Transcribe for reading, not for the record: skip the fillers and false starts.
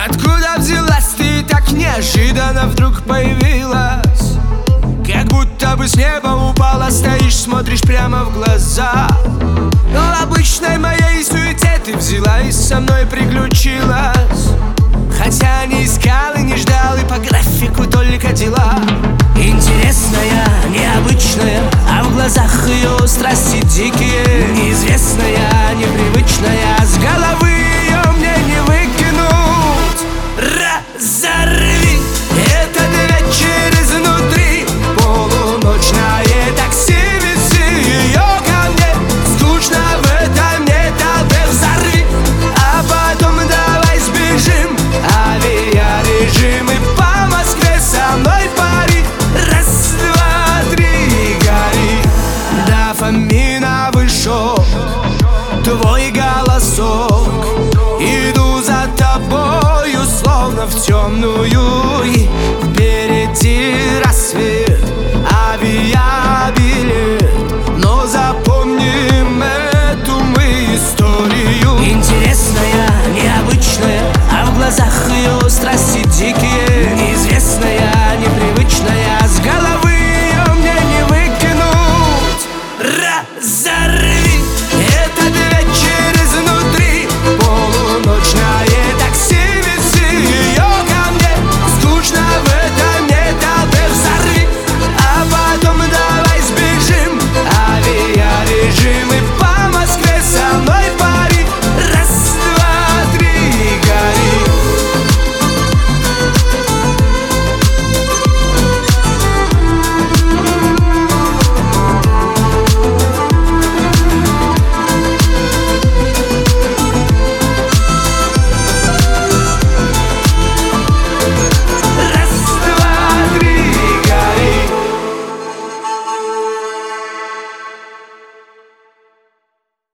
Откуда взялась ты так неожиданно вдруг появилась? Как будто бы с неба упала, стоишь, смотришь прямо в глаза. В обычной моей суете ты взяла и со мной приключилась. Хотя не искал и не ждал, и по графику только дела. Интересная, необычная, а в глазах ее страсти дикие. Неизвестная, непривычная, с головы ее мне не выкинуть. Разорви этот вечер изнутри. Полуночное такси, вези ее ко мне. Скучно в этом не толпе, взорви. А потом давай сбежим, авиарежим, и по Москве со мной пари. Раз, два, три, гори. Дофаминовый шок, твой голосок. Иду за тобою, словно в темную